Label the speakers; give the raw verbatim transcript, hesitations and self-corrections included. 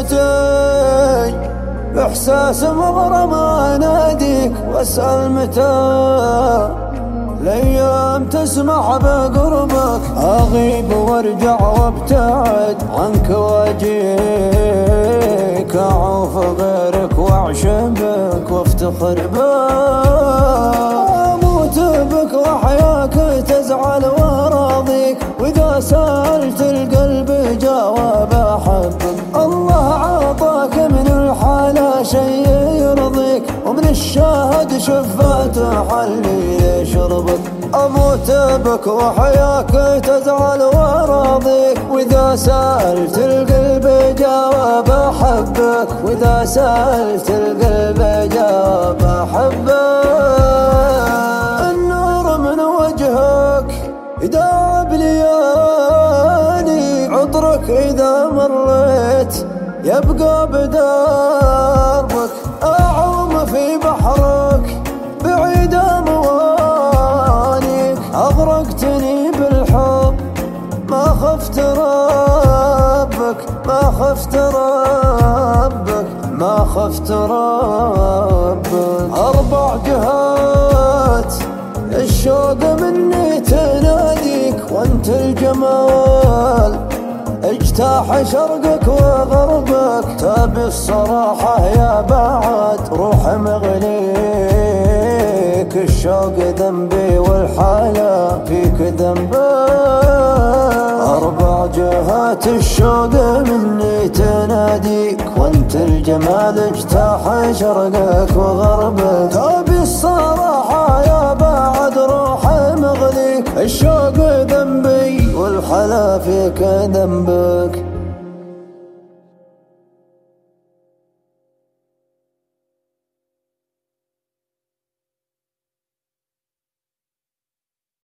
Speaker 1: وقتي بإحساس مغرم أناديك وأسأل متى الأيام تسمح بقربك. أغيب وارجع وابتعد عنك واجيك، أعوف غيرك واعشبك وافتخر بك. أموت بك وأحياك تزعل وراضيك، وإذا سألت القلب جواب أحبك. الله عطاك من الحالة شيء يرضيك، ومن الشاهد شفاته حلي يشربك. أموت بك وحياك تزعل وراضيك، وإذا سألت القلب جواب أحبك، وإذا سألت القلب جواب أحبك. النور من وجهك يداعب ليالي، عطرك إذا مريت يبقى بدربك. أعوم في بحرك بعيد أموانيك، أغرقتني بالحب ما خفت ربك، ما خفت ربك، ما خفت ربك. أربع جهات الشوق مني تناديك، وانت الجمال اجتاح شرقك وغربك. تابي الصراحة يا بعد روح مغليك، الشوق ذنبي والحالة فيك ذنبك. أربع جهات الشوق مني تناديك، وانت الجمال اجتاح شرقك وغربك. تابي الصراحة يا بعد روح مغليك، الشوق ذنبي والحلا فيك ذنبك.